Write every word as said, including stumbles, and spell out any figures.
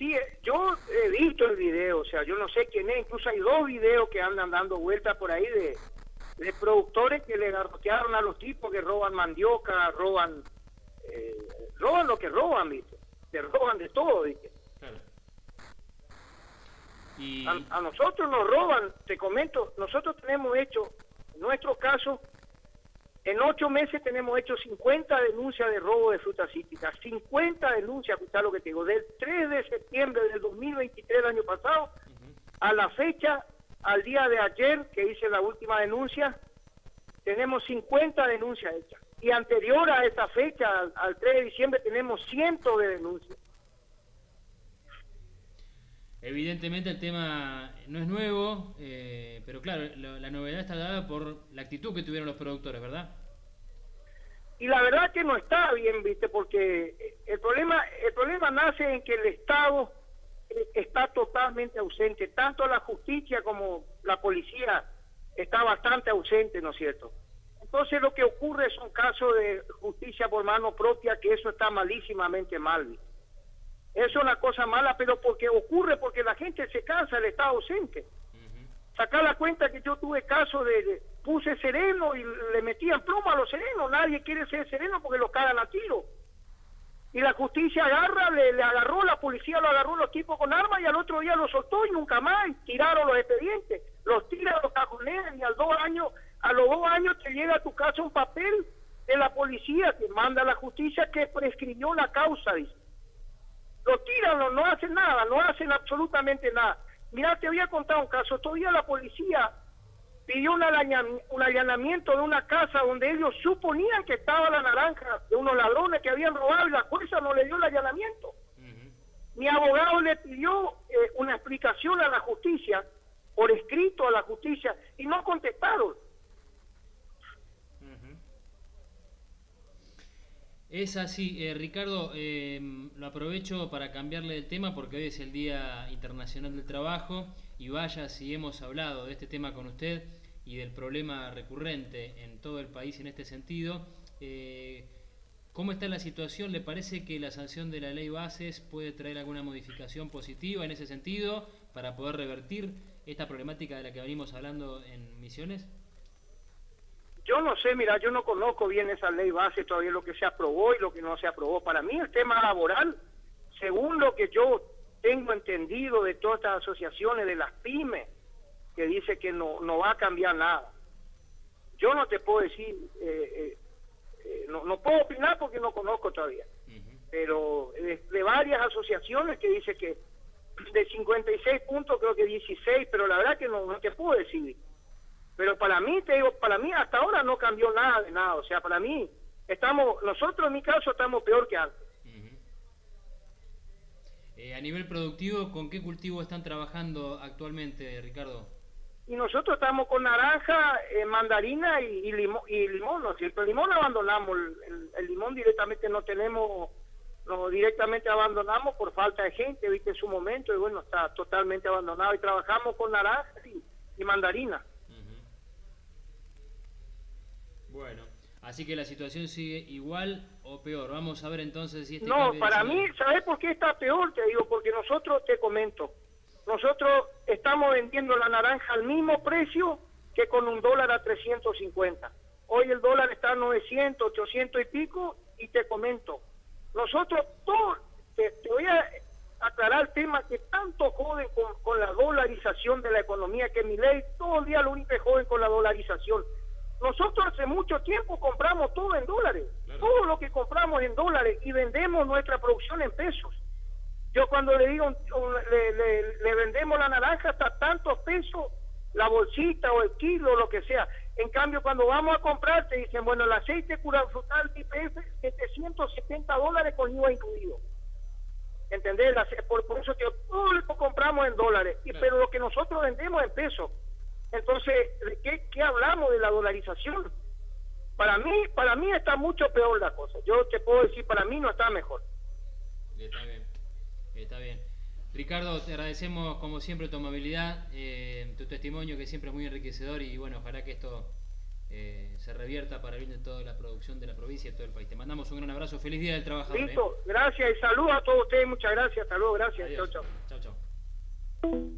Sí, yo he visto el video, o sea, yo no sé quién es, incluso hay dos videos que andan dando vueltas por ahí de, de productores que le garrotearon a los tipos que roban mandioca, roban, eh, roban lo que roban, ¿viste? Le roban de todo, ¿viste? Claro. Y... A, a nosotros nos roban, te comento, nosotros tenemos hecho, en nuestro caso, en ocho meses tenemos hecho cincuenta denuncias de robo de frutas cítricas, cincuenta denuncias, escuchá lo que te digo, del tres de septiembre del dos mil veintitrés del año pasado, uh-huh, a la fecha, al día de ayer, que hice la última denuncia, tenemos cincuenta denuncias hechas. Y anterior a esa fecha, al, al tres de diciembre, tenemos cientos de denuncias. Evidentemente el tema no es nuevo, eh, pero claro, lo, la novedad está dada por la actitud que tuvieron los productores, ¿verdad? Y la verdad que no está bien, ¿viste? Porque el problema, el problema nace en que el Estado está totalmente ausente, tanto la justicia como la policía está bastante ausente, ¿no es cierto? Entonces lo que ocurre es un caso de justicia por mano propia, que eso está malísimamente mal, ¿viste? Eso es una cosa mala, pero porque ocurre porque la gente se cansa, el Estado ausente. Uh-huh. Sacar la cuenta que yo tuve caso de, de puse sereno y le metían pluma a los serenos, nadie quiere ser sereno porque los cagan a tiro. Y la justicia agarra, le, le agarró, la policía lo agarró los tipos con armas y al otro día los soltó y nunca más, y tiraron los expedientes, los tiran, los cajonean y al dos años, a los dos años te llega a tu casa un papel de la policía que manda a la justicia que prescribió la causa, dice. Lo tiran, no, no hacen nada, no hacen absolutamente nada. Mirá, te voy a contar un caso. Todavía la policía pidió un, un allanamiento de una casa donde ellos suponían que estaba la naranja de unos ladrones que habían robado y la jueza no le dio el allanamiento. Uh-huh. Mi abogado le pidió eh, una explicación a la justicia, por escrito a la justicia, y no contestaron. Es así, eh, Ricardo, eh, lo aprovecho para cambiarle el tema porque hoy es el Día Internacional del Trabajo y vaya si hemos hablado de este tema con usted y del problema recurrente en todo el país en este sentido. Eh, ¿Cómo está la situación? ¿Le parece que la sanción de la ley Bases puede traer alguna modificación positiva en ese sentido para poder revertir esta problemática de la que venimos hablando en Misiones? Yo no sé, mira, yo no conozco bien esa ley base, todavía lo que se aprobó y lo que no se aprobó. Para mí el tema laboral, según lo que yo tengo entendido de todas estas asociaciones de las pymes, que dice que no, no va a cambiar nada. Yo no te puedo decir, eh, eh, eh, no, no puedo opinar porque no conozco todavía, uh-huh, pero de, de varias asociaciones que dice que de cincuenta y seis puntos creo que dieciséis, pero la verdad que no, no te puedo decir. Pero para mí, te digo, para mí hasta ahora no cambió nada de nada, o sea, para mí, estamos, nosotros en mi caso estamos peor que antes. Uh-huh. Eh, a nivel productivo, ¿con qué cultivo están trabajando actualmente, Ricardo? Y nosotros estamos con naranja, eh, mandarina y, y, limón, y limón, ¿no es cierto? El limón abandonamos, el, el, el limón directamente no tenemos, no directamente abandonamos por falta de gente, viste, en su momento, y bueno, está totalmente abandonado, y trabajamos con naranja y, y mandarina. Bueno, así que la situación sigue igual o peor. Vamos a ver entonces si este No, para mí, ¿sabes por qué está peor? Te digo, porque nosotros, te comento, nosotros estamos vendiendo la naranja al mismo precio que con un dólar a trescientos cincuenta. Hoy el dólar está a novecientos, ochocientos y pico, y te comento, nosotros, todo, te, te voy a aclarar el tema que tanto joden con, con la dolarización de la economía, que mi ley todo el día lo único que joden con la dolarización. Nosotros hace mucho tiempo compramos todo en dólares, claro, todo lo que compramos en dólares y vendemos nuestra producción en pesos. Yo cuando le digo, le, le, le vendemos la naranja hasta tantos pesos, la bolsita o el kilo, lo que sea. En cambio, cuando vamos a comprar, te dicen, bueno, el aceite cura frutal I P F, setecientos setenta dólares con I V A incluido. ¿Entendés? Por, por eso que todo lo compramos en dólares, y, claro, pero lo que nosotros vendemos en pesos. Entonces, ¿de qué, qué hablamos de la dolarización? Para mí, para mí está mucho peor la cosa. Yo te puedo decir, para mí no está mejor. Está bien, está bien. Ricardo, te agradecemos como siempre tu amabilidad, eh, tu testimonio que siempre es muy enriquecedor y bueno, ojalá que esto eh, se revierta para el bien de toda la producción de la provincia y de todo el país. Te mandamos un gran abrazo, feliz Día del Trabajador. Listo, ¿eh? gracias y saludos a todos ustedes, muchas gracias, hasta luego, gracias, chao, chao. Chao, chao.